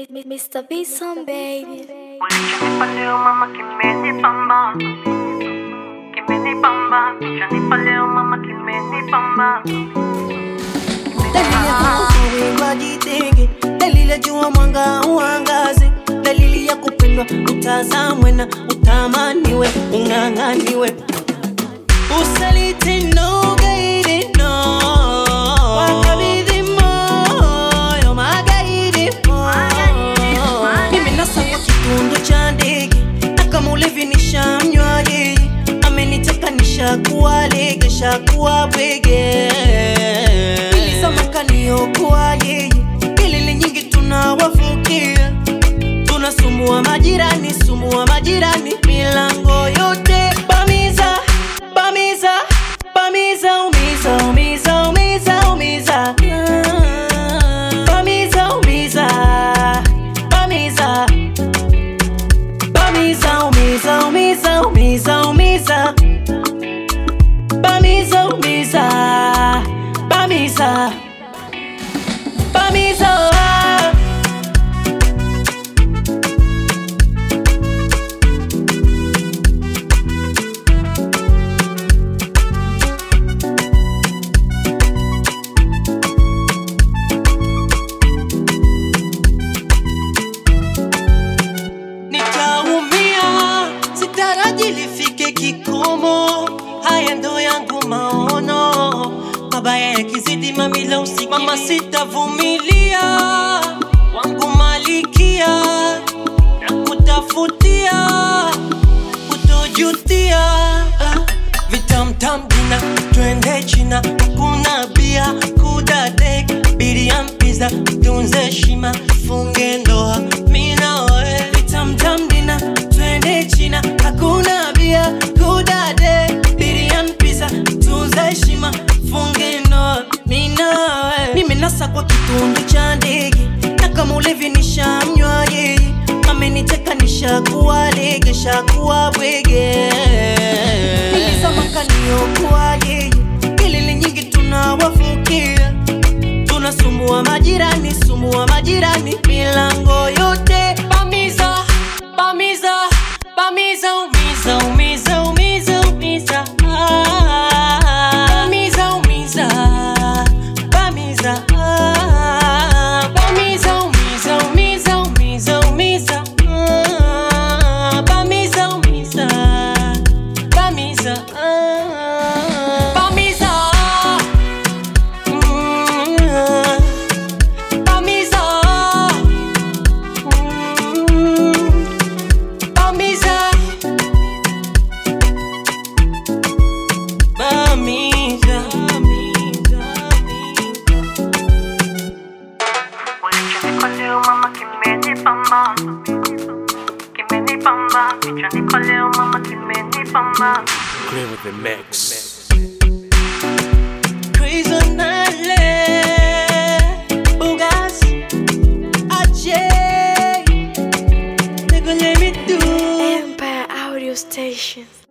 Mr. Bison, baby. Ulichonipa leo mama kimenipamba, kimenipamba. Ulichonipa leo mama kimenipamba. Dalili ya kuwa wajitenge, dalili ya jua mwanga uangaze, dalili ya kupendwa utazamwe na utamaniwe, ung'ang'aniwe. Usaliti no gaidi no, wakabidhi moyo magaidi moyo. Mimi nasa kwa kitundu cha ndege, na kama ulevi nishamnywa yeye, ameniteka nishakuwa lege, shakuwa bwege. Niokuwa yeye, kelele nyingi tunawafukia, tunasumbua majirani, milango yote bamiza, bamiza, bamiza, umiza, umiza, umiza, umiza, bamiza, umiza, bamiza, bamiza, umiza, umiza, umiza, umiza, bamiza, umiza, bamiza. Bamiza, nitaumia, sitaraji lifike kikomo. Haya ndo yangu maono, mabaya yakizidi mamila usiku, mama sitavumilia, wangu malikia, na kutafutia, kutojutia. Vitamtam dina, twende China, kuna bia, kudade, birian pizza, tunze shima, funge ndoa, mina we. Vitamtam dina, twende China, hakuna bia, kudade, birian pizza, tunze shima, funge ndoa, mina we. Mimi nasa kwa kitundu cha ndege, na kama ulevi nishamnywa yeye, ameniteka nishakuwa lege, shakuwa bwege. Nilizamaka niokuwa yeye, kelele nyingi tunawafukia, tunasumbua majirani, milango yote bamiza, bamiza, bamiza, umiza, umiza, umiza, umiza, bamiza, umiza, bamiza, bamiza, umiza, umiza, umiza, umiza, bamiza, umiza, bamiza, bamiza, bamiza, bamiza, bamiza. Ulichonipa leo mama kimenipamba, kimenipamba. Ulichonipa leo mama kimenipamba. Clear with the mix. Crazy Nale, Bugas, Ajay, nigga let me do. Empire Audio Station.